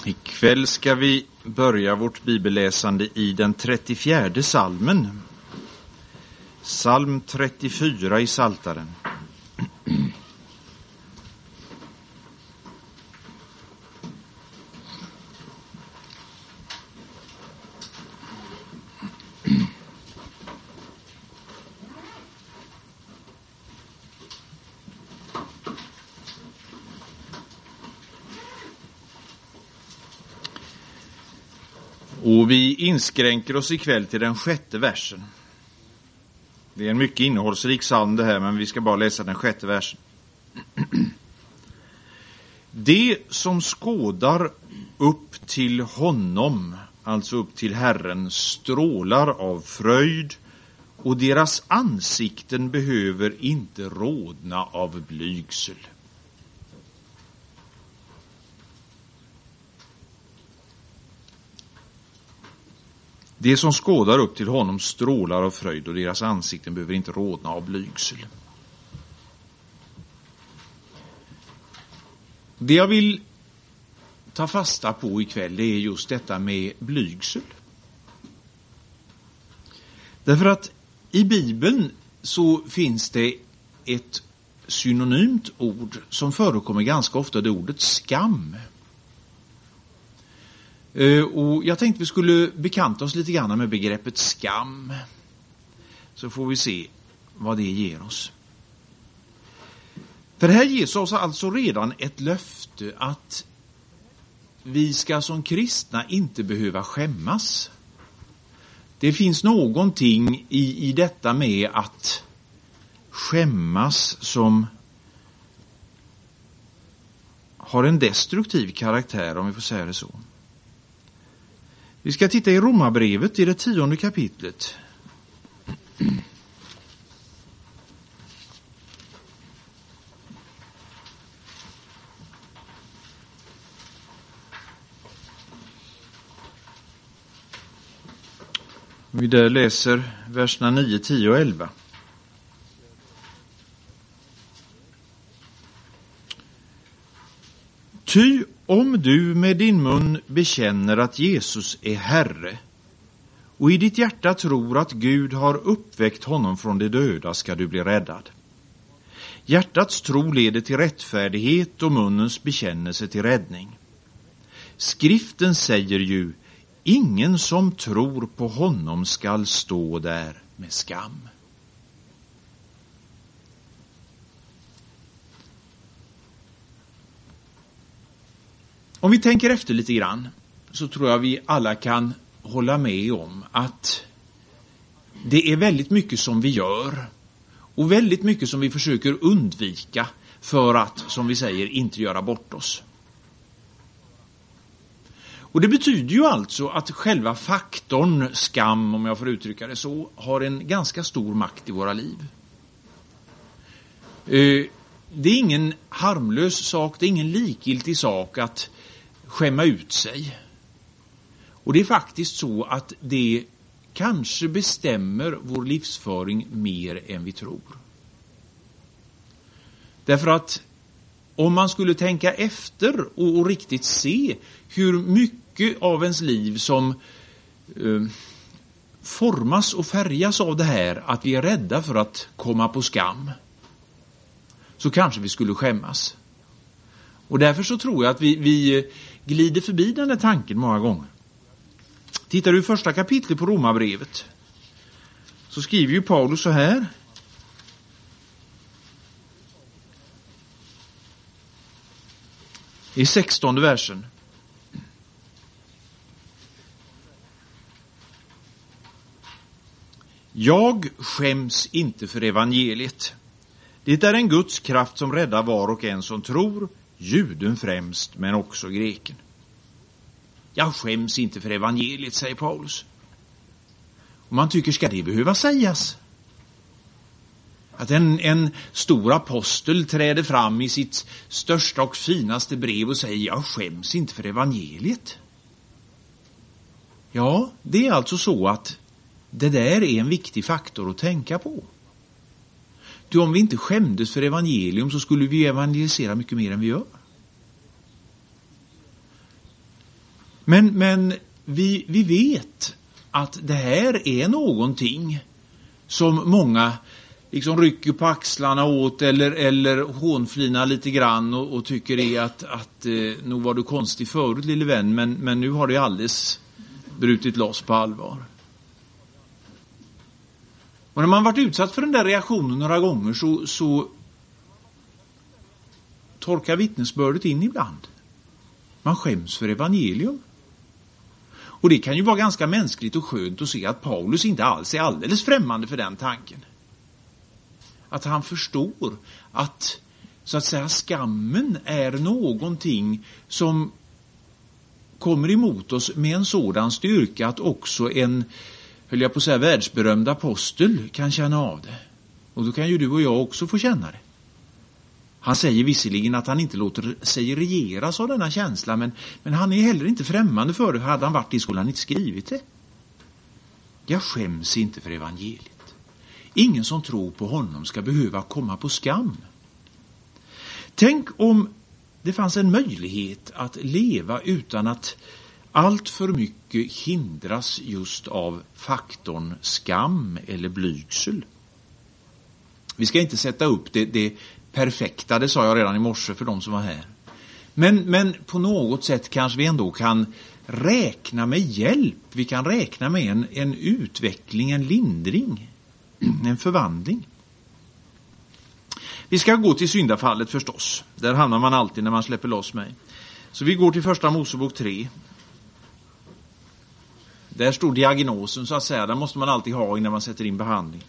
Ikväll ska vi börja vårt bibelläsande i den 34:e psalmen. Psalm 34 i Psaltaren. Och vi inskränker oss ikväll till den 6:e versen. Det är en mycket innehållsrik psalm det här, men vi ska bara läsa den 6:e versen. Det som skådar upp till honom, alltså upp till Herren, strålar av fröjd, och deras ansikten behöver inte rodna av blygsel. Det som skådar upp till honom strålar av fröjd, och deras ansikten behöver inte rodna av blygsel. Det jag vill ta fasta på ikväll, det är just detta med blygsel. Därför att i Bibeln så finns det ett synonymt ord som förekommer ganska ofta, det ordet skam. Och jag tänkte vi skulle bekanta oss lite grann med begreppet skam. Så får vi se vad det ger oss. För här ges oss alltså redan ett löfte att vi ska som kristna inte behöva skämmas. Det finns någonting i detta med att skämmas som har en destruktiv karaktär, om vi får säga det så. Vi ska titta i Romarbrevet i det 10:e kapitlet. Vi där läser verserna 9, 10 och 11. Ty om du med din mun bekänner att Jesus är Herre och i ditt hjärta tror att Gud har uppväckt honom från de döda, ska du bli räddad. Hjärtats tro leder till rättfärdighet och munnens bekännelse till räddning. Skriften säger ju, ingen som tror på honom skall stå där med skam. Om vi tänker efter lite grann så tror jag vi alla kan hålla med om att det är väldigt mycket som vi gör och väldigt mycket som vi försöker undvika för att, som vi säger, inte göra bort oss. Och det betyder ju alltså att själva faktorn skam, om jag får uttrycka det så, har en ganska stor makt i våra liv. Det är ingen harmlös sak, det är ingen likgiltig sak att skämma ut sig. Och det är faktiskt så att det kanske bestämmer vår livsföring mer än vi tror. Därför att om man skulle tänka efter och riktigt se hur mycket av ens liv som formas och färgas av det här att vi är rädda för att komma på skam, så kanske vi skulle skämmas. Och därför så tror jag att vi glider förbi den där tanken många gånger. Tittar du i 1:a kapitlet på Romarbrevet så skriver ju Paulus så här. I 16:e versen. Jag skäms inte för evangeliet. Det är en Guds kraft som räddar var och en som tror, juden främst men också greken. Jag skäms inte för evangeliet, säger Paulus. Och man tycker, ska det behöva sägas? Att en stor apostel träder fram i sitt största och finaste brev och säger, jag skäms inte för evangeliet. Ja, det är alltså så att det där är en viktig faktor att tänka på. Du, om vi inte skämdes för evangelium så skulle vi evangelisera mycket mer än vi gör. Men vi vet att det här är någonting som många liksom rycker på axlarna åt eller hånflinar lite grann och tycker är att nog var du konstig förut, lille vän, men nu har det alldeles brutit loss på allvar. Och när man varit utsatt för den där reaktionen några gånger så torkar vittnesbördet in ibland. Man skäms för evangelium. Och det kan ju vara ganska mänskligt och skönt att se att Paulus inte alls är alldeles främmande för den tanken. Att han förstår att så att säga skammen är någonting som kommer emot oss med en sådan styrka att också en, höll jag på att säga, världsberömd apostel kan känna av det. Och då kan ju du och jag också få känna det. Han säger visserligen att han inte låter sig regeras av denna känsla, men han är heller inte främmande för det. Hade han varit det skulle han inte skrivit det. Jag skäms inte för evangeliet. Ingen som tror på honom ska behöva komma på skam. Tänk om det fanns en möjlighet att leva utan att allt för mycket hindras just av faktorn skam eller blygsel. Vi ska inte sätta upp det perfekta, det sa jag redan i morse för de som var här. Men på något sätt kanske vi ändå kan räkna med hjälp. Vi kan räkna med en utveckling, en lindring, en förvandling. Vi ska gå till syndafallet förstås. Där hamnar man alltid när man släpper loss mig. Så vi går till första Mosebok 3. Där står diagnosen så att säga. Den måste man alltid ha innan man sätter in behandling.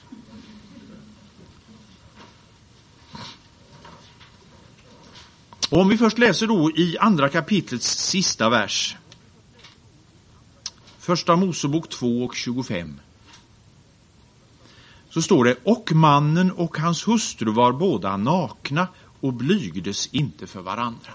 Och om vi först läser då i andra kapitlets sista vers. Första Mosebok 2 och 25. Så står det: och mannen och hans hustru var båda nakna och blygdes inte för varandra.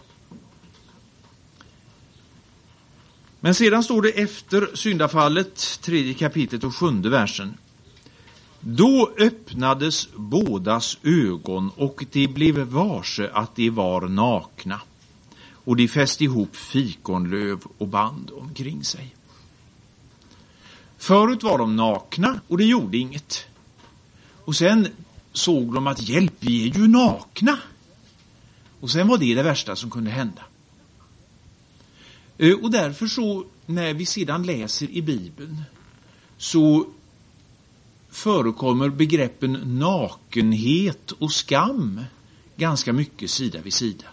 Men sedan står det efter syndafallet, 3 kapitlet och 7 versen. Då öppnades bådas ögon och de blev varse att de var nakna. Och de fäste ihop fikonlöv och band omkring sig. Förut var de nakna och det gjorde inget. Och sen såg de att hjälp, vi är ju nakna. Och sen var det värsta som kunde hända. Och därför så, när vi sedan läser i Bibeln, så förekommer begreppen nakenhet och skam ganska mycket sida vid sida.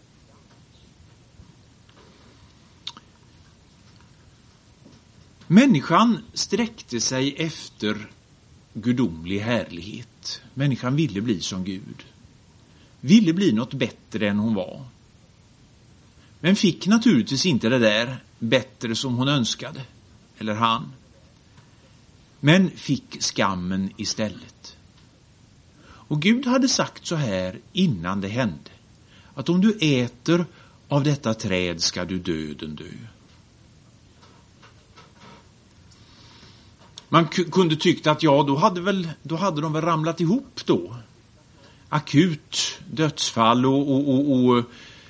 Människan sträckte sig efter gudomlig härlighet. Människan ville bli som Gud. Ville bli något bättre än hon var. Men fick naturligtvis inte det där bättre som hon önskade. Eller han. Men fick skammen istället. Och Gud hade sagt så här innan det hände. Att om du äter av detta träd ska du döden dö. Man kunde tyckt att ja, då hade de väl ramlat ihop då. Akut dödsfall och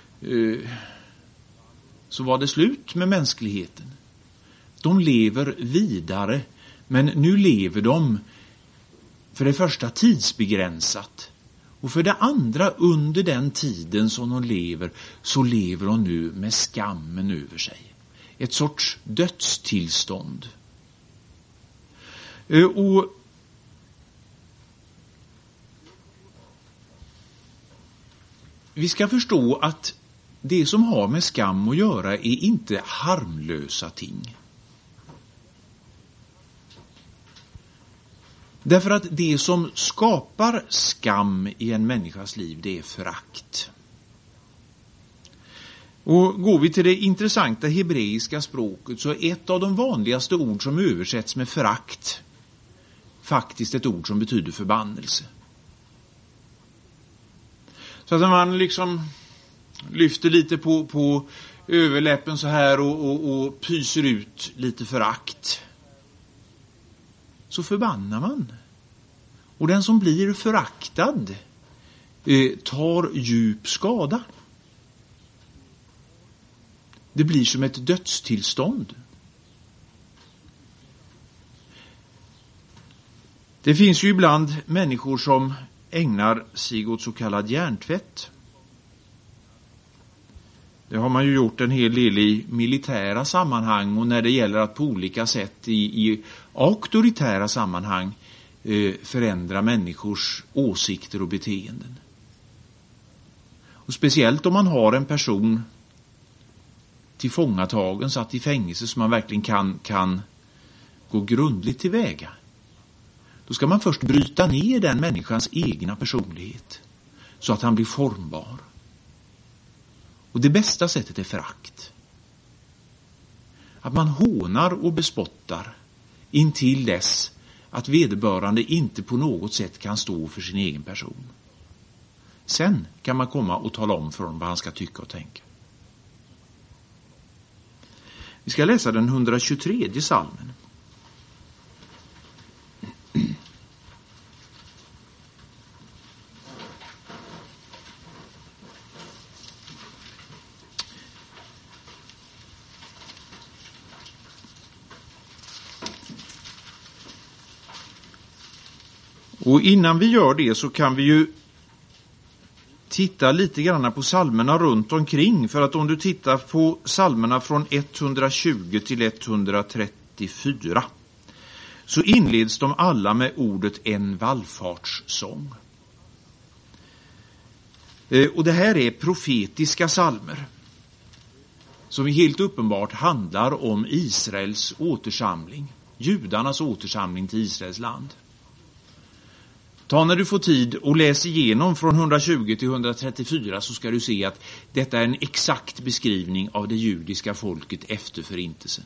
så var det slut med mänskligheten. De lever vidare, men nu lever de för det första tidsbegränsat. Och för det andra, under den tiden som de lever, så lever de nu med skammen över sig. Ett sorts dödstillstånd. Och vi ska förstå att det som har med skam att göra är inte harmlösa ting. Därför att det som skapar skam i en människas liv, det är förakt. Och går vi till det intressanta hebreiska språket, så är ett av de vanligaste ord som översätts med förakt faktiskt ett ord som betyder förbannelse. Så att när man liksom lyfter lite på överläppen så här och pyser ut lite förakt, så förbannar man. Och den som blir föraktad tar djup skada. Det blir som ett dödstillstånd. Det finns ju ibland människor som ägnar sig åt så kallad hjärntvätt. Det har man ju gjort en hel del i militära sammanhang och när det gäller att på olika sätt i auktoritära sammanhang förändra människors åsikter och beteenden. Och speciellt om man har en person tillfångatagen, satt i fängelse, som man verkligen kan gå grundligt tillväga. Då ska man först bryta ner den människans egna personlighet så att han blir formbar. Och det bästa sättet är förakt. Att man hånar och bespottar intill dess att vederbörande inte på något sätt kan stå för sin egen person. Sen kan man komma och tala om för honom vad han ska tycka och tänka. Vi ska läsa den 123 psalmen. Och innan vi gör det så kan vi ju titta lite grann på psalmerna runt omkring. För att om du tittar på psalmerna från 120 till 134 så inleds de alla med ordet en vallfartssång. Och det här är profetiska psalmer som helt uppenbart handlar om Israels återsamling, judarnas återsamling till Israels land. Ta när du får tid och läs igenom från 120 till 134 så ska du se att detta är en exakt beskrivning av det judiska folket efter förintelsen.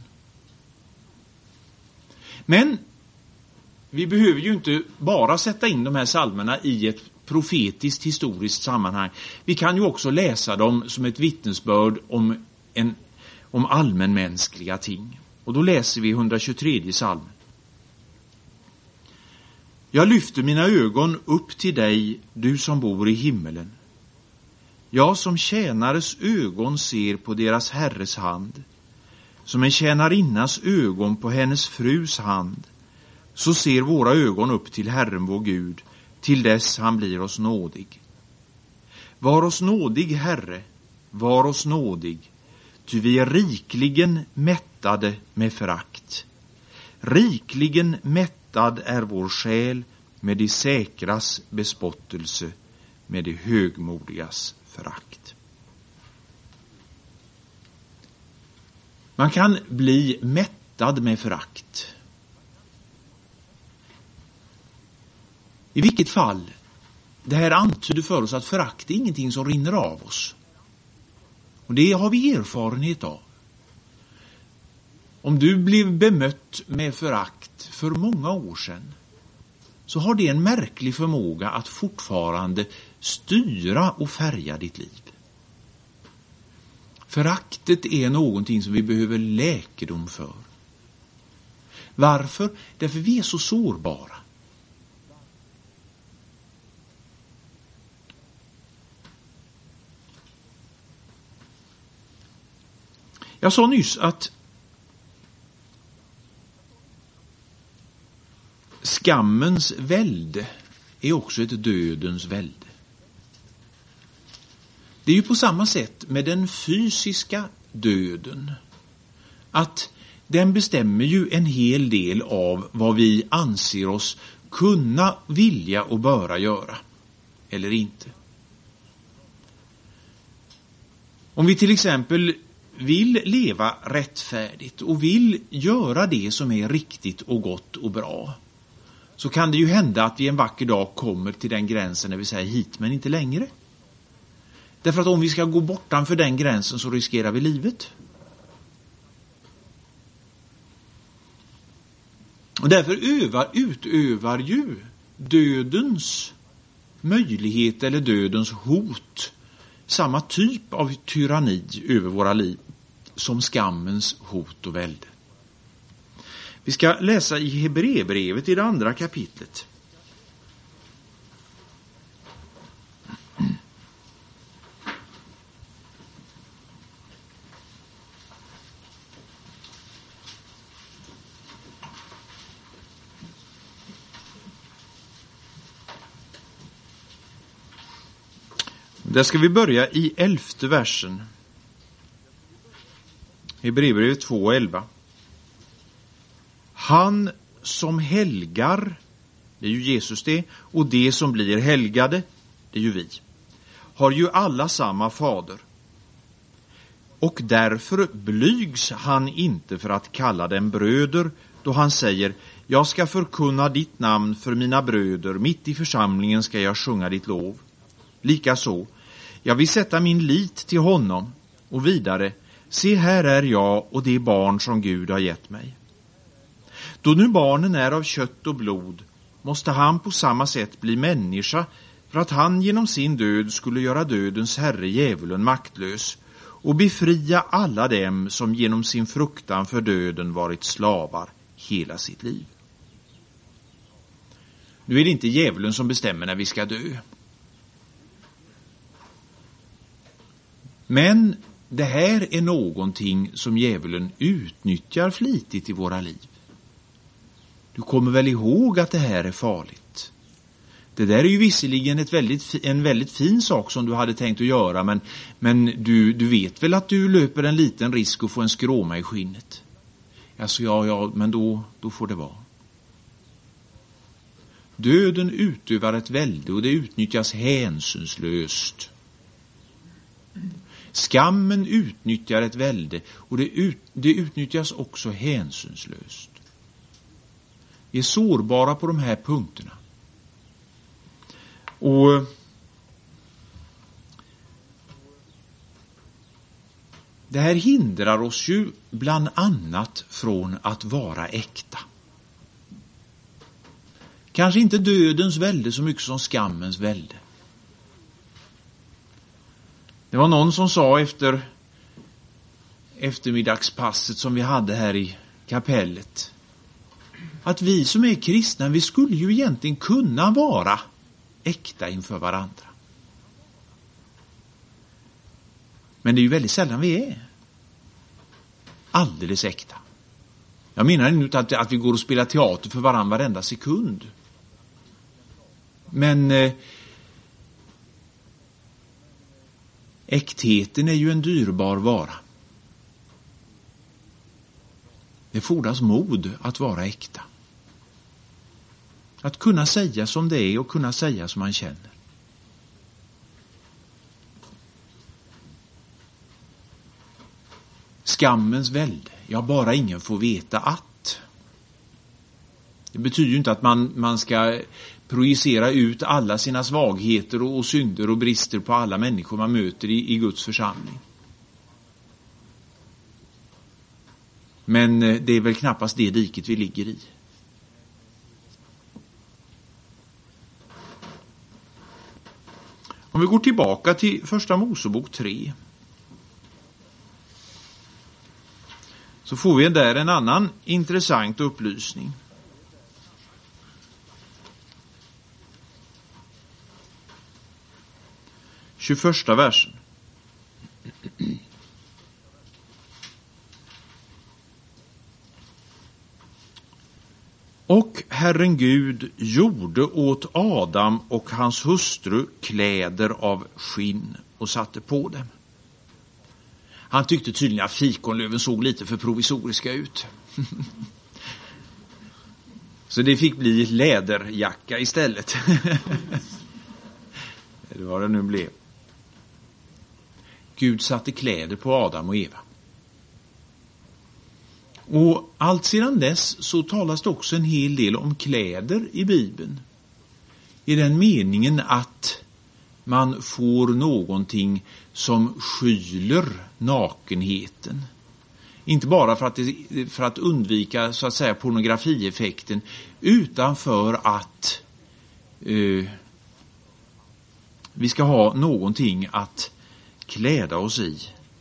Men vi behöver ju inte bara sätta in de här psalmerna i ett profetiskt historiskt sammanhang. Vi kan ju också läsa dem som ett vittnesbörd om allmänmänskliga ting. Och då läser vi 123 psalmen. Jag lyfter mina ögon upp till dig, du som bor i himmelen. Jag som tjänares ögon ser på deras herres hand, som en tjänarinnas ögon på hennes frus hand, så ser våra ögon upp till Herren vår Gud, till dess han blir oss nådig. Var oss nådig, Herre, var oss nådig, ty vi är rikligen mättade med förakt. Rikligen mättad är vår själ med de säkras bespottelse, med de högmodigas förakt. Man kan bli mättad med förakt. I vilket fall, det här antyder för oss att förakt är ingenting som rinner av oss. Och det har vi erfarenhet av. Om du blev bemött med förakt för många år sedan så har det en märklig förmåga att fortfarande styra och färga ditt liv. Föraktet är någonting som vi behöver läkedom för. Varför? Därför vi är så sårbara. Jag sa nyss att skammens välde är också ett dödens välde. Det är ju på samma sätt med den fysiska döden. Att den bestämmer ju en hel del av vad vi anser oss kunna, vilja och böra göra. Eller inte. Om vi till exempel vill leva rättfärdigt och vill göra det som är riktigt och gott och bra, så kan det ju hända att vi en vacker dag kommer till den gränsen när vi säger hit men inte längre. Därför att om vi ska gå bortanför den gränsen så riskerar vi livet. Och därför utövar ju dödens möjlighet eller dödens hot samma typ av tyranni över våra liv som skammens hot och välde. Vi ska läsa i Hebreerbrevet i det 2:a kapitlet. Där ska vi börja i 11:e versen. Hebreerbrevet 2:11. Han som helgar, det är ju Jesus det, och det som blir helgade, det är ju vi, har ju alla samma fader. Och därför blygs han inte för att kalla dem bröder, då han säger: jag ska förkunna ditt namn för mina bröder, mitt i församlingen ska jag sjunga ditt lov. Likaså, jag vill sätta min lit till honom. Och vidare, se här är jag och det barn som Gud har gett mig. Då nu barnen är av kött och blod, måste han på samma sätt bli människa, för att han genom sin död skulle göra dödens herre djävulen maktlös och befria alla dem som genom sin fruktan för döden varit slavar hela sitt liv. Nu är det inte djävulen som bestämmer när vi ska dö. Men det här är någonting som djävulen utnyttjar flitigt i våra liv. Du kommer väl ihåg att det här är farligt. Det där är ju visserligen en väldigt fin sak som du hade tänkt att göra, men du vet väl att du löper en liten risk att få en skråma i skinnet. Alltså ja, men då får det vara. Döden utövar ett välde och det utnyttjas hänsynslöst. Skammen utnyttjar ett välde och det utnyttjas också hänsynslöst. Vi är sårbara på de här punkterna. Och det här hindrar oss ju bland annat från att vara äkta. Kanske inte dödens välde så mycket som skammens välde. Det var någon som sa efter eftermiddagspasset som vi hade här i kapellet, att vi som är kristna, vi skulle ju egentligen kunna vara äkta inför varandra. Men det är ju väldigt sällan vi är alldeles äkta. Jag menar inte att vi går och spelar teater för varandra varenda sekund. Men äktheten är ju en dyrbar vara. Det fordras mod att vara äkta. Att kunna säga som det är och kunna säga som man känner. Skammens välde, ja, bara ingen får veta att. Det betyder ju inte att man ska projicera ut alla sina svagheter och synder och brister på alla människor man möter i Guds församling. Men det är väl knappast det diket vi ligger i. Om vi går tillbaka till första Mosebok 3, så får vi där en annan intressant upplysning. Tjugoförsta versen. Och Herren Gud gjorde åt Adam och hans hustru kläder av skinn och satte på dem. Han tyckte tydligen att fikonlöven såg lite för provisoriska ut. Så det fick bli läderjacka istället. Det var det nu blev. Gud satte kläder på Adam och Eva. Och allt sedan dess så talas det också en hel del om kläder i Bibeln. I den meningen att man får någonting som skyler nakenheten. Inte bara för att undvika så att säga pornografieffekten, utan för att vi ska ha någonting att kläda oss i.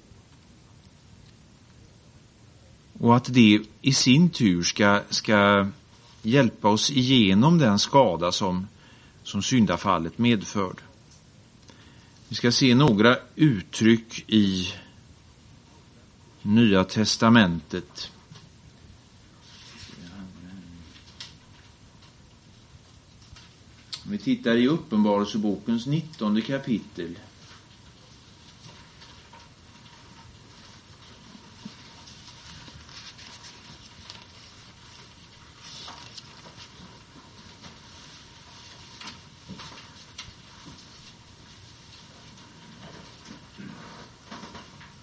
Och att det i sin tur ska hjälpa oss igenom den skada som syndafallet medförde. Vi ska se några uttryck i Nya testamentet. Vi tittar i Uppenbarelsebokens 19:e kapitel.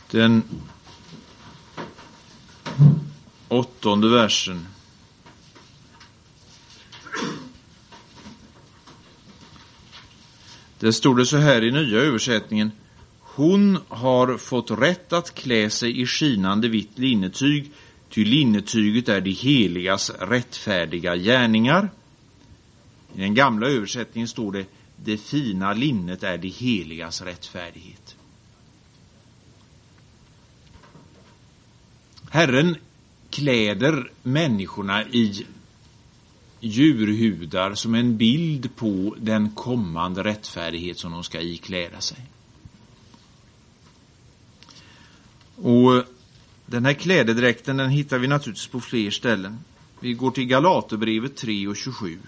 Den 8:e versen. Det står det så här i nya översättningen: hon har fått rätt att klä sig i skinande vitt linnetyg, ty linnetyget är de heligas rättfärdiga gärningar. I den gamla översättningen står det: det fina linnet är de heligas rättfärdighet. Herren kläder människorna i djurhudar som en bild på den kommande rättfärdighet som de ska ikläda sig. Och den här klädedräkten, den hittar vi naturligtvis på fler ställen. Vi går till Galaterbrevet 3:27.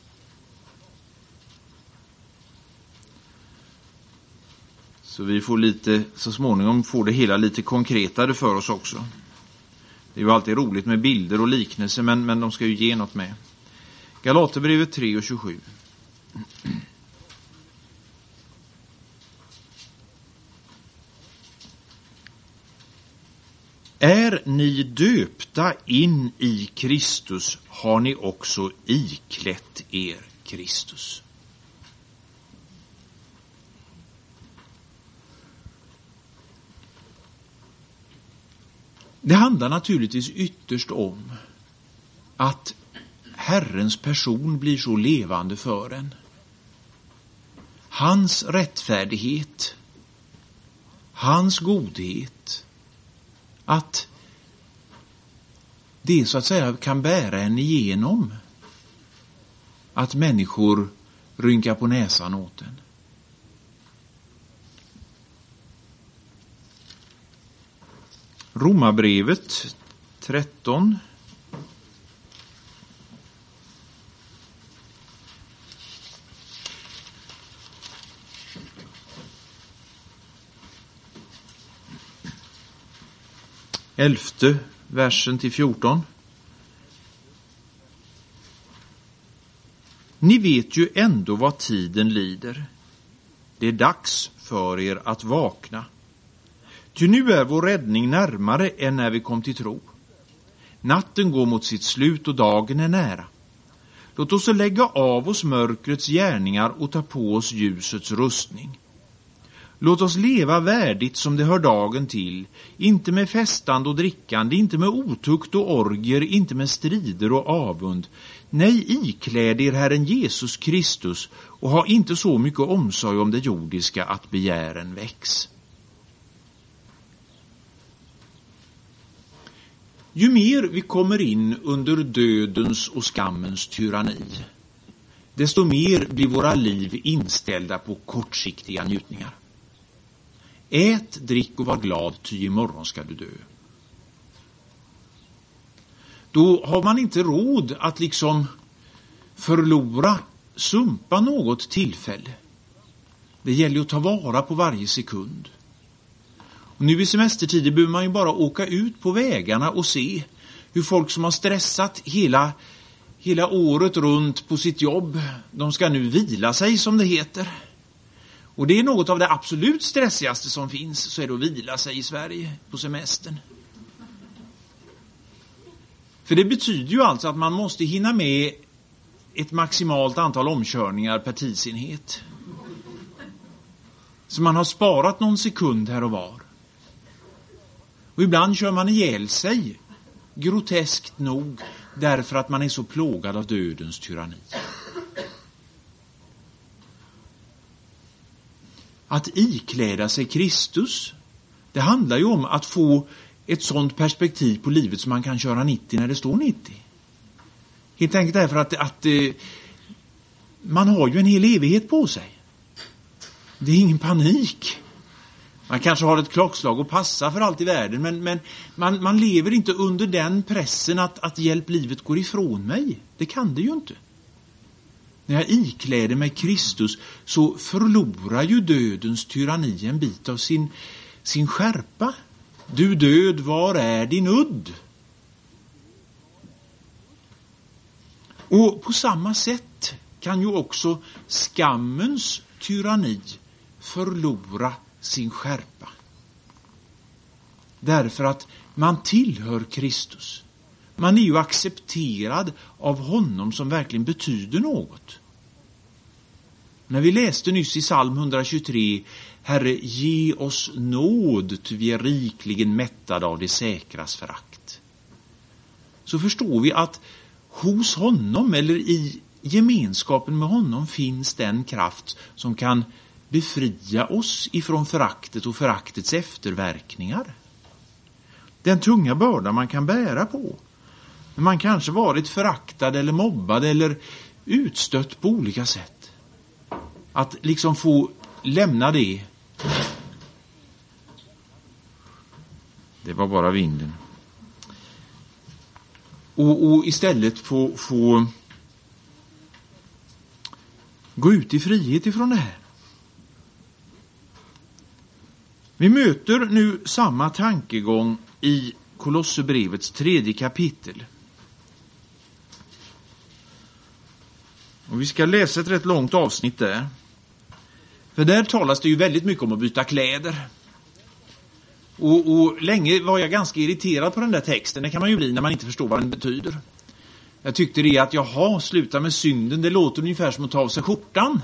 Så vi får lite, så småningom får det hela lite konkretare för oss också. Det är ju alltid roligt med bilder och liknelser, men de ska ju ge något med. Galaterbrevet 3:27. Är ni döpta in i Kristus, har ni också iklätt er Kristus. Det handlar naturligtvis ytterst om att Herrens person blir så levande för en. Hans rättfärdighet, hans godhet, att det så att säga kan bära en igenom. Att människor rynkar på näsan åt en. Romarbrevet 13. Elfte versen till 14. Ni vet ju ändå vad tiden lider. Det är dags för er att vakna. Ty nu är vår räddning närmare än när vi kom till tro. Natten går mot sitt slut och dagen är nära. Låt oss lägga av oss mörkrets gärningar och ta på oss ljusets rustning. Låt oss leva värdigt som det hör dagen till, inte med festande och drickande, inte med otukt och orgier, inte med strider och avund. Nej, ikläd er Herren Jesus Kristus och ha inte så mycket omsorg om det jordiska att begären väcks. Ju mer vi kommer in under dödens och skammens tyranni, desto mer blir våra liv inställda på kortsiktiga njutningar. Ät, drick och var glad, ty imorgon ska du dö. Då har man inte råd att sumpa något tillfälle. Det gäller att ta vara på varje sekund. Och nu i semestertider behöver man ju bara åka ut på vägarna och se hur folk som har stressat hela året runt på sitt jobb, de ska nu vila sig som det heter. Och det är något av det absolut stressigaste som finns, så är det att vila sig i Sverige på semestern. För det betyder ju alltså att man måste hinna med ett maximalt antal omkörningar per tidsenhet. Så man har sparat någon sekund här och var. Och ibland kör man ihjäl sig, groteskt nog, därför att man är så plågad av dödens tyranni. Att ikläda sig Kristus, det handlar ju om att få ett sånt perspektiv på livet som man kan köra 90 när det står 90. Helt enkelt därför att man har ju en hel evighet på sig. Det är ingen panik. Man kanske har ett klockslag och passa för allt i världen, men man lever inte under den pressen att hjälp livet går ifrån mig. Det kan det ju inte. När jag ikläder mig Kristus så förlorar ju dödens tyranni en bit av sin skärpa. Du död, var är din udd? Och på samma sätt kan ju också skammens tyranni förlora sin skärpa. Därför att man tillhör Kristus. Man är ju accepterad av honom som verkligen betyder något. När vi läste nyss i psalm 123, Herre, ge oss nåd, ty vi är rikligen mättade av det säkras förakt. Så förstår vi att hos honom eller i gemenskapen med honom finns den kraft som kan befria oss ifrån föraktet och föraktets efterverkningar. Den tunga börda man kan bära på. När man kanske varit föraktad eller mobbad eller utstött på olika sätt. Att liksom få lämna det. Det var bara vinden. Och istället få gå ut i frihet ifrån det här. Vi möter nu samma tankegång i Kolosserbrevets 3:e kapitel. Och vi ska läsa ett rätt långt avsnitt där. För där talas det ju väldigt mycket om att byta kläder. Och länge var jag ganska irriterad på den där texten. Det kan man ju bli när man inte förstår vad den betyder. Jag tyckte det att sluta med synden, det låter ungefär som att ta av sig skjortan.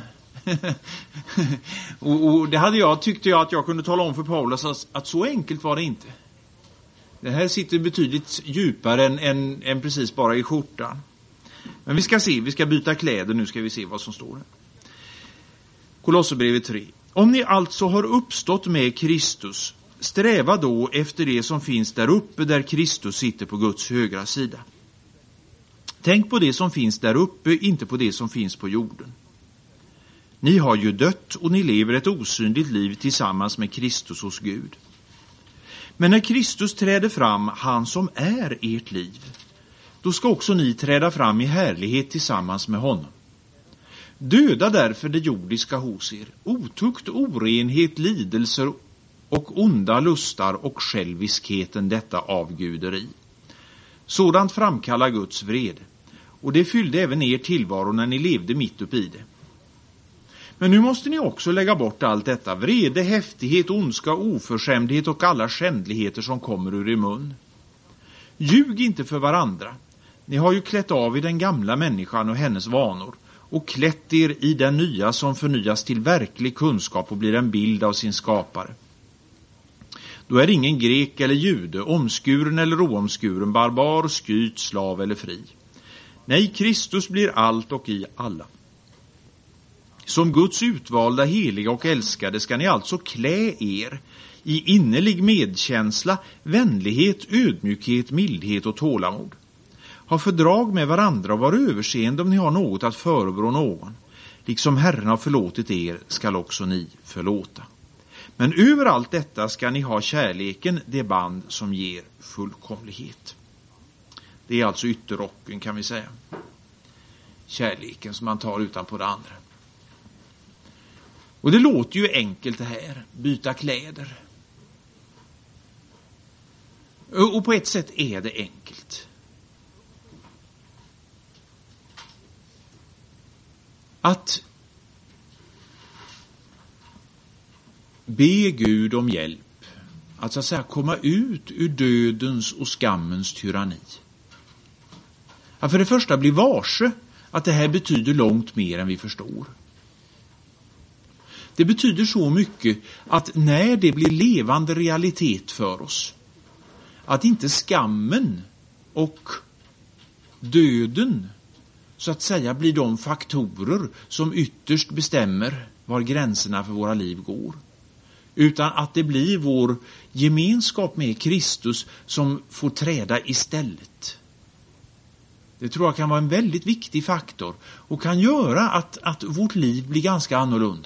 och det tyckte jag att jag kunde tala om för Paulus att så enkelt var det inte. Det här sitter betydligt djupare än precis bara i skjortan. Men vi ska byta kläder, nu ska vi se vad som står här. Kolosserbrevet 3. Om ni alltså har uppstått med Kristus, sträva då efter det som finns där uppe där Kristus sitter på Guds högra sida. Tänk på det som finns där uppe, inte på det som finns på jorden. Ni har ju dött och ni lever ett osynligt liv tillsammans med Kristus hos Gud. Men när Kristus träder fram, han som är ert liv, då ska också ni träda fram i härlighet tillsammans med honom. Döda därför det jordiska hos er, otukt, orenhet, lidelser och onda lustar och själviskheten, detta avguderi. Sådant framkallar Guds vrede, och det fyllde även er tillvaro när ni levde mitt upp i det. Men nu måste ni också lägga bort allt detta, vrede, häftighet, ondska, oförskämdhet och alla skändligheter som kommer ur er mun. Ljug inte för varandra. Ni har ju klätt av i den gamla människan och hennes vanor och klätt er i den nya som förnyas till verklig kunskap och blir en bild av sin skapare. Då är ingen grek eller jude, omskuren eller oomskuren, barbar, skyt, slav eller fri. Nej, Kristus blir allt och i alla. Som Guds utvalda, heliga och älskade ska ni alltså klä er i innerlig medkänsla, vänlighet, ödmjukhet, mildhet och tålamod. Ha fördrag med varandra och var överseende om ni har något att förebrå någon. Liksom Herren har förlåtit er skall också ni förlåta. Men över allt detta ska ni ha kärleken, det band som ger fullkomlighet. Det är alltså ytterrocken, kan vi säga. Kärleken som man tar utanpå det andra. Och det låter ju enkelt det här, byta kläder. Och på ett sätt är det enkelt. Att be Gud om hjälp, att så att säga komma ut ur dödens och skammens tyranni. Att för det första bli varse att det här betyder långt mer än vi förstår. Det betyder så mycket att när det blir levande realitet för oss, att inte skammen och döden så att säga blir de faktorer som ytterst bestämmer var gränserna för våra liv går. Utan att det blir vår gemenskap med Kristus som får träda istället. Det tror jag kan vara en väldigt viktig faktor och kan göra att vårt liv blir ganska annorlunda.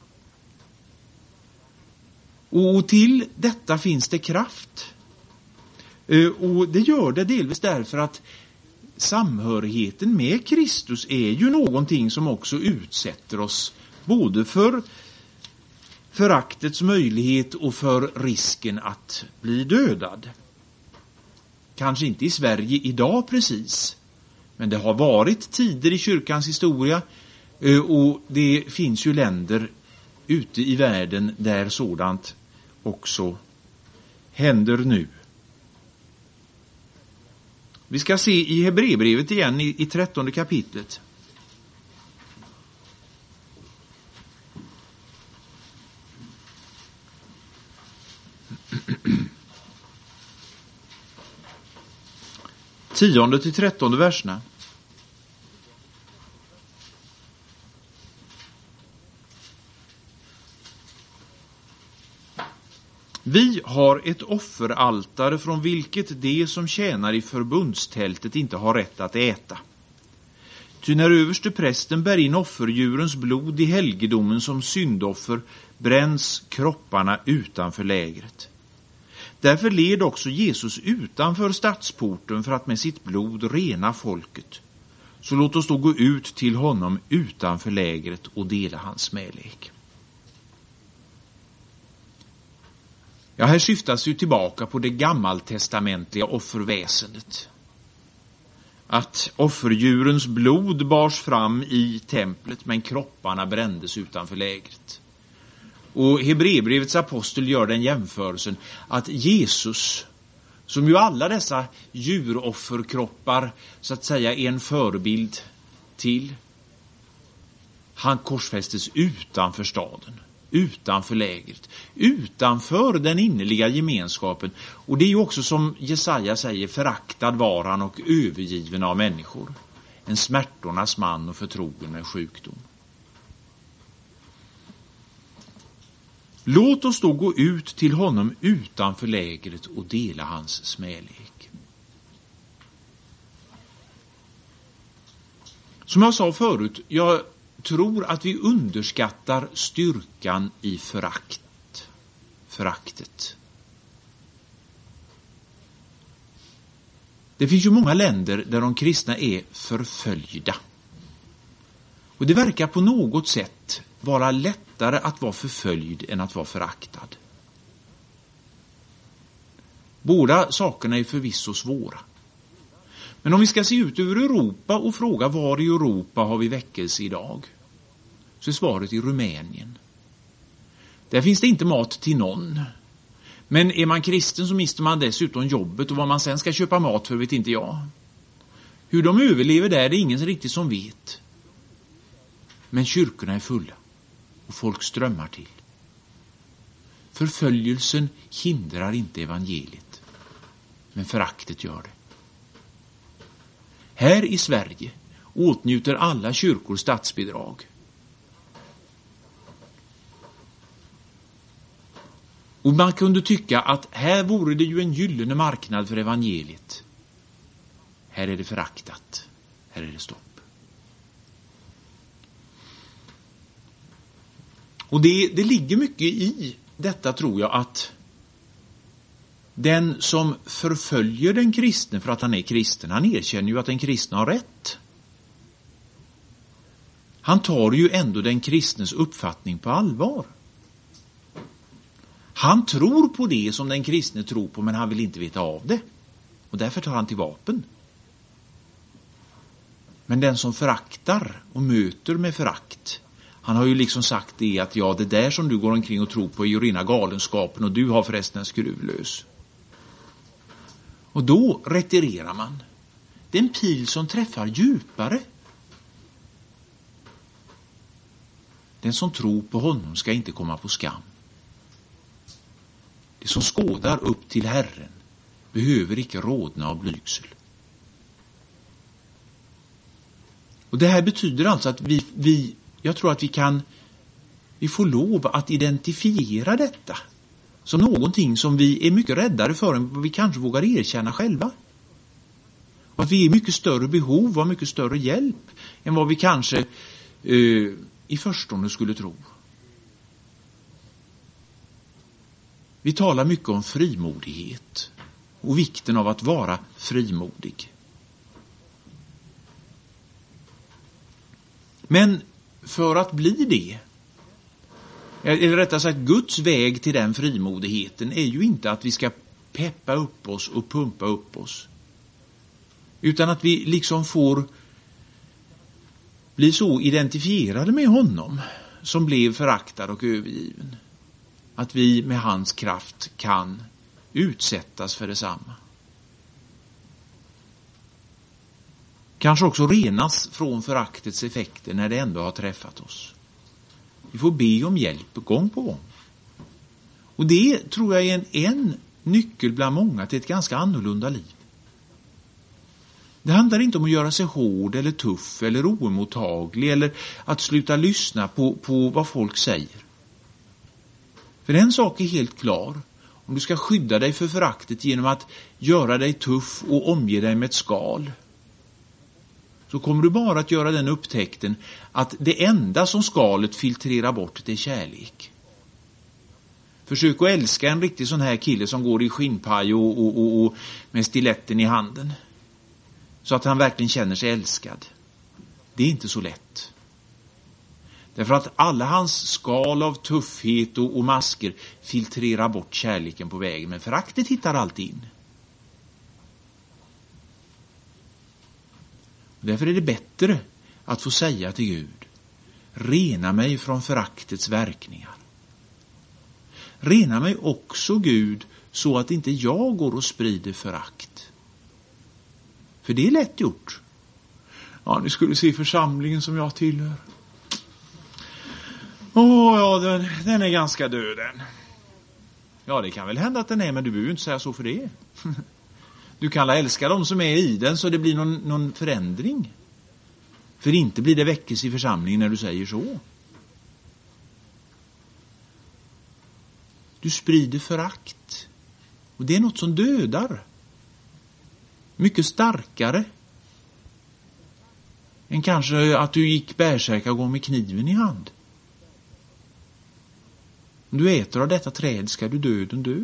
Och till detta finns det kraft. Och det gör det delvis därför att samhörigheten med Kristus är ju någonting som också utsätter oss både för föraktets möjlighet och för risken att bli dödad. Kanske inte i Sverige idag precis, men det har varit tider i kyrkans historia och det finns ju länder ute i världen där sådant också händer nu. Vi ska se i Hebreerbrevet igen i 13:e kapitlet. Tionde till 13:e verserna. Vi har ett offeraltare från vilket de som tjänar i förbundstältet inte har rätt att äta. Ty när överste prästen bär in offerdjurens blod i helgedomen som syndoffer bränns kropparna utanför lägret. Därför led också Jesus utanför stadsporten för att med sitt blod rena folket. Så låt oss då gå ut till honom utanför lägret och dela hans smälek. Ja, här syftas ju tillbaka på det gammaltestamentliga offerväsendet. Att offerdjurens blod bars fram i templet men kropparna brändes utanför lägret. Och Hebreerbrevets apostel gör den jämförelsen att Jesus, som ju alla dessa djurofferkroppar så att säga är en förebild till, han korsfästes utanför staden, utanför lägret, utanför den innerliga gemenskapen. Och det är ju också som Jesaja säger, föraktad var han och övergiven av människor. En smärtornas man och förtrogen med sjukdom. Låt oss då gå ut till honom utanför lägret och dela hans smälek. Som jag sa förut, jag tror att vi underskattar styrkan i föraktet. Det finns ju många länder där de kristna är förföljda. Och det verkar på något sätt vara lättare att vara förföljd än att vara föraktad. Båda sakerna är förvisso svåra. Men om vi ska se ut över Europa och fråga var i Europa har vi väckelse idag, så är svaret i Rumänien. Där finns det inte mat till någon. Men är man kristen så mister man dessutom jobbet, och vad man sen ska köpa mat för vet inte jag. Hur de överlever där är det ingen riktigt som vet. Men kyrkorna är fulla och folk strömmar till. Förföljelsen hindrar inte evangeliet, men föraktet gör det. Här i Sverige åtnjuter alla kyrkor statsbidrag. Och man kunde tycka att här vore det ju en gyllene marknad för evangeliet. Här är det föraktat. Här är det stopp. Och det ligger mycket i detta, tror jag, att den som förföljer den kristne för att han är kristen, han erkänner ju att den kristne har rätt. Han tar ju ändå den kristnes uppfattning på allvar. Han tror på det som den kristne tror på, men han vill inte veta av det. Och därför tar han till vapen. Men den som föraktar och möter med förakt, han har ju liksom sagt det att ja, det där som du går omkring och tror på är ju rena galenskapen och du har förresten en skruvlös. Och då retirerar man. Det är en pil som träffar djupare. Den som tror på honom ska inte komma på skam. Det som skådar upp till Herren behöver icke rodna av blygsel. Och det här betyder alltså att jag tror att vi får lov att identifiera detta som någonting som vi är mycket räddare för än vad vi kanske vågar erkänna själva. Och att vi är i mycket större behov av mycket större hjälp än vad vi kanske i förstone skulle tro. Vi talar mycket om frimodighet och vikten av att vara frimodig. Men för att bli det, eller rättare sagt Guds väg till den frimodigheten, är ju inte att vi ska peppa upp oss och pumpa upp oss. Utan att vi liksom får bli så identifierade med honom som blev föraktad och övergiven. Att vi med hans kraft kan utsättas för detsamma. Kanske också renas från föraktets effekter när det ändå har träffat oss. Vi får be om hjälp gång på gång. Och det tror jag är en nyckel bland många till ett ganska annorlunda liv. Det handlar inte om att göra sig hård eller tuff eller oemottaglig eller att sluta lyssna på vad folk säger. För en sak är helt klar. Om du ska skydda dig för föraktet genom att göra dig tuff och omge dig med ett skal, så kommer du bara att göra den upptäckten att det enda som skalet filtrerar bort, det är kärlek. Försök att älska en riktig sån här kille som går i skinnpaj och med stiletten i handen, så att han verkligen känner sig älskad. Det är inte så lätt. Därför att alla hans skal av tuffhet och masker filtrerar bort kärleken på vägen. Men föraktet hittar alltid in. Därför är det bättre att få säga till Gud: rena mig från föraktets verkningar. Rena mig också, Gud, så att inte jag går och sprider förakt. För det är lätt gjort. Ja, ni skulle se församlingen som jag tillhör. Ja, den är ganska död den. Ja, det kan väl hända att den är, men du behöver inte säga så för det. Du kan älska dem som är i den så det blir någon förändring. För inte blir det väckelse i församlingen när du säger så. Du sprider förakt. Och det är något som dödar. Mycket starkare än kanske att du gick bärsärka och går med kniven i hand. Om du äter av detta träd ska du döden dö.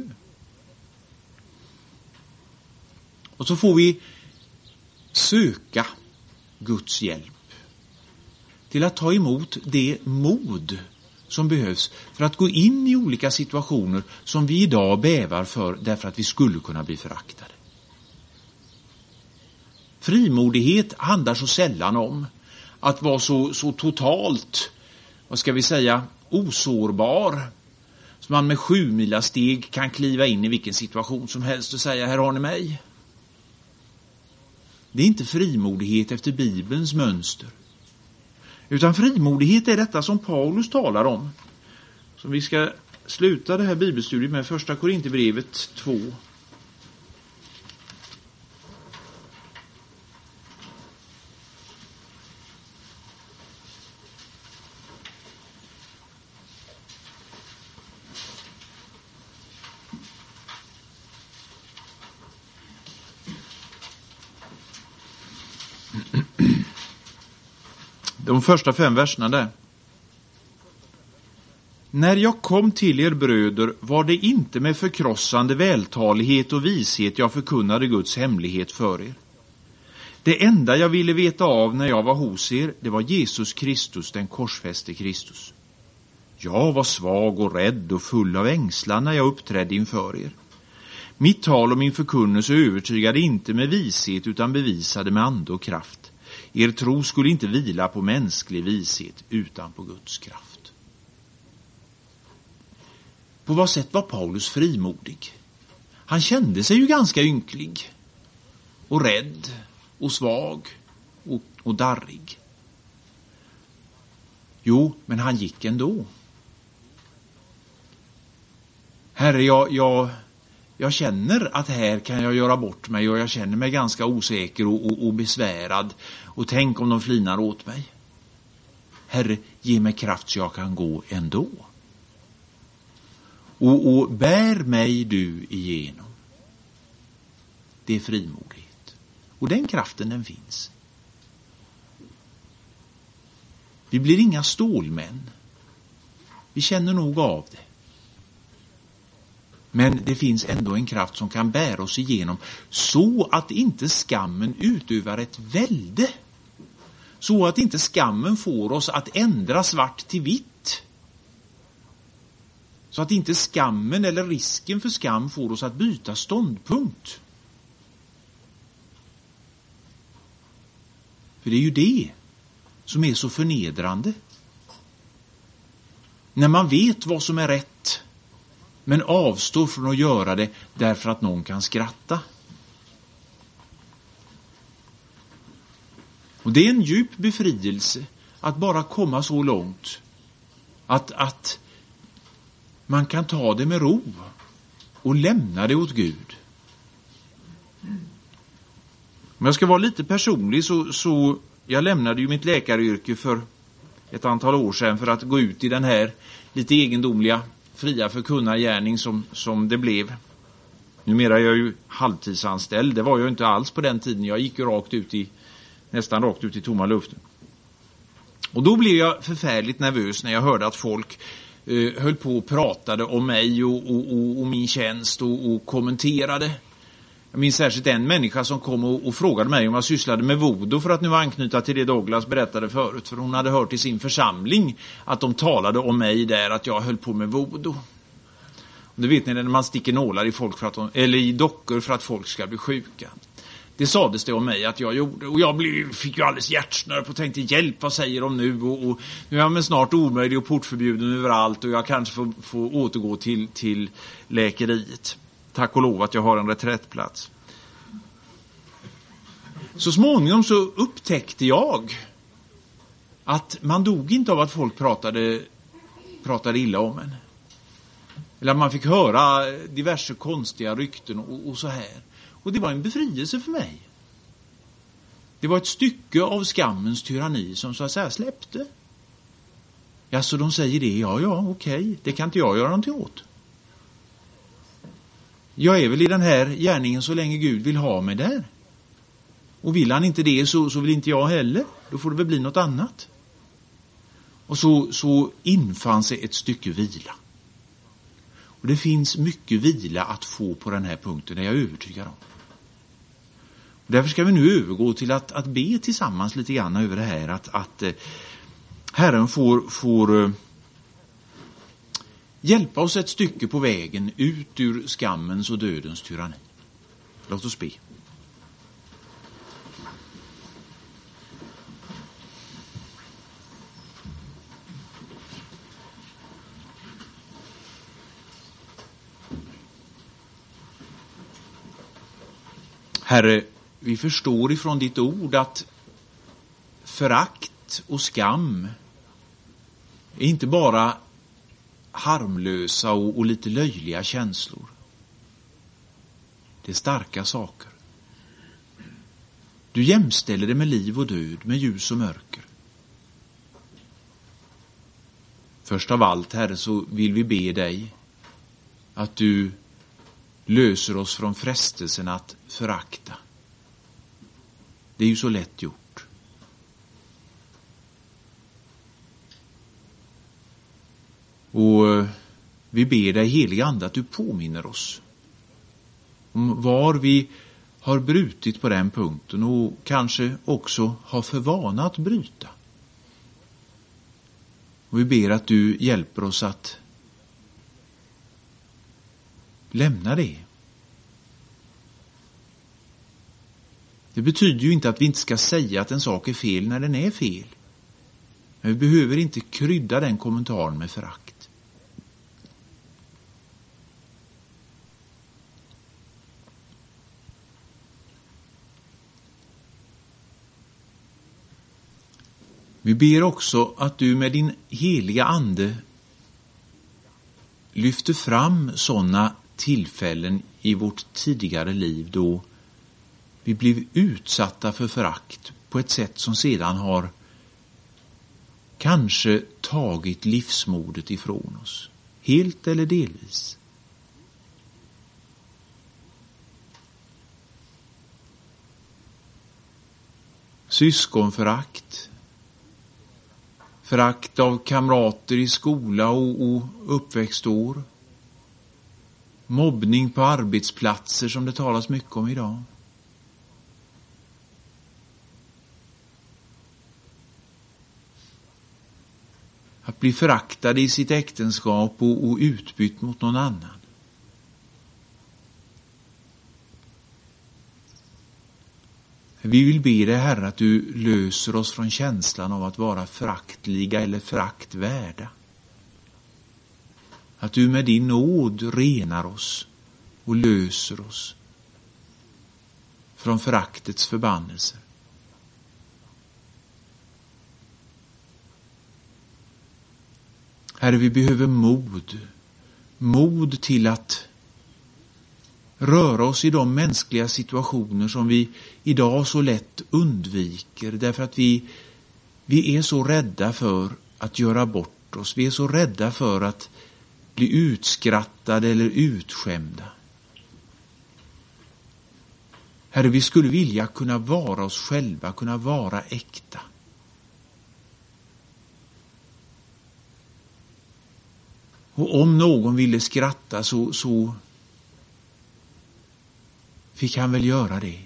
Och så får vi söka Guds hjälp till att ta emot det mod som behövs för att gå in i olika situationer som vi idag bävar för därför att vi skulle kunna bli föraktade. Frimodighet handlar så sällan om att vara så totalt, vad ska vi säga, osårbar, så man med 7 steg kan kliva in i vilken situation som helst och säga: här har ni mig. Det är inte frimodighet efter Bibelns mönster. Utan frimodighet är detta som Paulus talar om. Som vi ska sluta det här bibelstudiet med, 1 Korinthierbrevet 2. De första 5 verserna där. När jag kom till er bröder var det inte med förkrossande vältalighet och vishet jag förkunnade Guds hemlighet för er. Det enda jag ville veta av när jag var hos er, det var Jesus Kristus, den korsfäste Kristus. Jag var svag och rädd och full av ängslan när jag uppträdde inför er. Mitt tal och min förkunnelse övertygade inte med vishet utan bevisade med ande och kraft. Er tro skulle inte vila på mänsklig vishet utan på Guds kraft. På vad sätt var Paulus frimodig? Han kände sig ju ganska ynklig och rädd och svag och darrig. Jo, men han gick ändå. Herre, jag känner att här kan jag göra bort mig och jag känner mig ganska osäker och besvärad. Och tänk om de flinar åt mig. Herre, ge mig kraft så jag kan gå ändå. Och bär mig du igenom. Det är frimodighet. Och den kraften, den finns. Vi blir inga stålmän. Vi känner nog av det. Men det finns ändå en kraft som kan bära oss igenom så att inte skammen utövar ett välde. Så att inte skammen får oss att ändra svart till vitt. Så att inte skammen eller risken för skam får oss att byta ståndpunkt. För det är ju det som är så förnedrande. När man vet vad som är rätt men avstår från att göra det därför att någon kan skratta. Och det är en djup befrielse att bara komma så långt att man kan ta det med ro och lämna det åt Gud. Om jag ska vara lite personlig så jag lämnade ju mitt läkaryrke för ett antal år sedan för att gå ut i den här lite egendomliga fria förkunnargärning som det blev. Numera är jag ju halvtidsanställd. Det var jag inte alls på den tiden. Jag gick ju nästan rakt ut i tomma luften. Och då blev jag förfärligt nervös när jag hörde att folk höll på och pratade om mig och min tjänst och kommenterade. Jag minns särskilt en människa som kom och frågade mig om jag sysslade med voodoo, för att nu anknyta till det Douglas berättade förut. För hon hade hört i sin församling att de talade om mig där, att jag höll på med voodoo. Och det vet ni, när man sticker nålar i folk eller i dockor för att folk ska bli sjuka. Det sades det om mig att jag gjorde. Och jag fick ju alldeles hjärtsnörp och tänkte, hjälp, vad säger de nu? Och nu är jag snart omöjlig och portförbjuden överallt. Och jag kanske får återgå till läkeriet. Tack och lov att jag har en reträttplats. Så småningom så upptäckte jag att man dog inte av att folk pratade illa om en. Eller att man fick höra diverse konstiga rykten och så här. Och det var en befrielse för mig. Det var ett stycke av skammens tyranni som så att säga släppte. Ja, så de säger det. Ja, okej. Det kan inte jag göra någonting åt. Jag är väl i den här gärningen så länge Gud vill ha mig där. Och vill han inte det så vill inte jag heller. Då får det väl bli något annat. Och så infann sig ett stycke vila. Och det finns mycket vila att få på den här punkten, det är jag övertygad om. Och därför ska vi nu övergå till att be tillsammans lite grann över det här. Att Herren får hjälpa oss ett stycke på vägen ut ur skammens och dödens tyranni. Låt oss be. Herre, vi förstår ifrån ditt ord att förakt och skam är inte bara harmlösa och lite löjliga känslor. Det är starka saker. Du jämställer det med liv och död, med ljus och mörker. Först av allt, Herre, så vill vi be dig att du löser oss från frestelsen att förakta. Det är ju så lätt gjort. Och vi ber dig, heliga Ande, att du påminner oss om var vi har brutit på den punkten och kanske också har för vana att bryta. Och vi ber att du hjälper oss att lämna det. Det betyder ju inte att vi inte ska säga att en sak är fel när den är fel. Men vi behöver inte krydda den kommentaren med förakt. Vi ber också att du med din heliga ande lyfter fram sådana tillfällen i vårt tidigare liv då vi blev utsatta för förakt på ett sätt som sedan har kanske tagit livsmodet ifrån oss, helt eller delvis. Syskonförakt, förakt av kamrater i skola och uppväxtår, mobbning på arbetsplatser som det talas mycket om idag. Att bli föraktad i sitt äktenskap och utbytt mot någon annan. Vi vill be dig, Herre, att du löser oss från känslan av att vara föraktliga eller föraktvärda. Att du med din nåd renar oss och löser oss från föraktets förbannelse. Herre, vi behöver mod till att röra oss i de mänskliga situationer som vi idag så lätt undviker, därför att vi är så rädda för att göra bort oss. Vi är så rädda för att bli utskrattade eller utskämda. Herre, vi skulle vilja kunna vara oss själva, kunna vara äkta. Och om någon ville skratta så fick han väl göra det.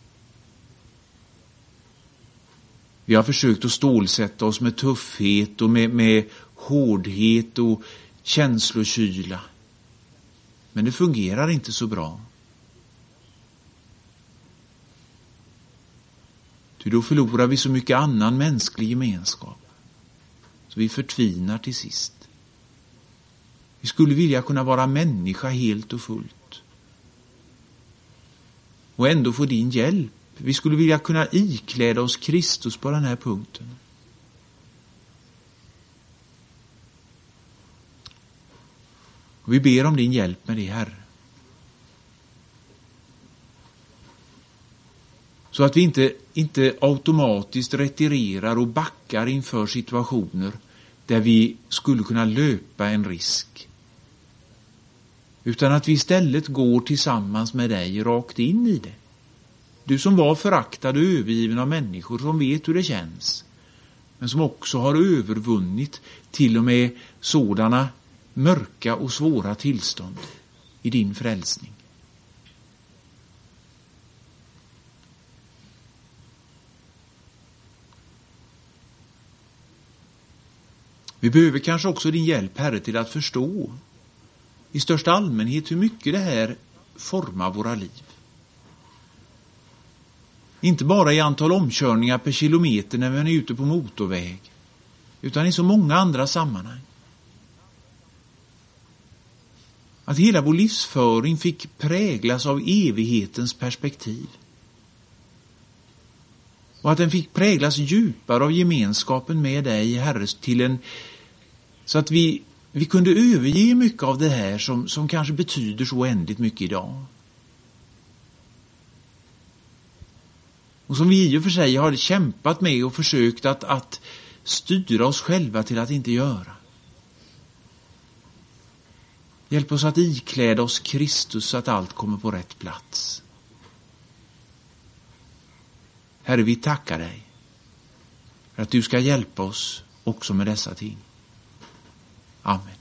Vi har försökt att stålsätta oss med tuffhet och med hårdhet och känslokyla. Men det fungerar inte så bra. Ty då förlorar vi så mycket annan mänsklig gemenskap. Så vi förtvinar till sist. Vi skulle vilja kunna vara människa helt och fullt. Och ändå få din hjälp. Vi skulle vilja kunna ikläda oss Kristus på den här punkten. Och vi ber om din hjälp med det, Herre. Så att vi inte automatiskt retirerar och backar inför situationer där vi skulle kunna löpa en risk. Utan att vi istället går tillsammans med dig rakt in i det. Du som var föraktad och övergiven av människor, som vet hur det känns. Men som också har övervunnit till och med sådana mörka och svåra tillstånd i din frälsning. Vi behöver kanske också din hjälp, Herre, till att förstå i största allmänhet hur mycket det här formar våra liv. Inte bara i antal omkörningar per kilometer när vi är ute på motorväg, utan i så många andra sammanhang. Att hela vår livsföring fick präglas av evighetens perspektiv. Och att den fick präglas djupare av gemenskapen med dig, Herre, så att vi kunde överge mycket av det här som kanske betyder så oändligt mycket idag. Och som vi i och för sig har kämpat med och försökt att styra oss själva till att inte göra. Hjälp oss att ikläda oss Kristus så att allt kommer på rätt plats. Herre, vi tackar dig för att du ska hjälpa oss också med dessa ting. Amen.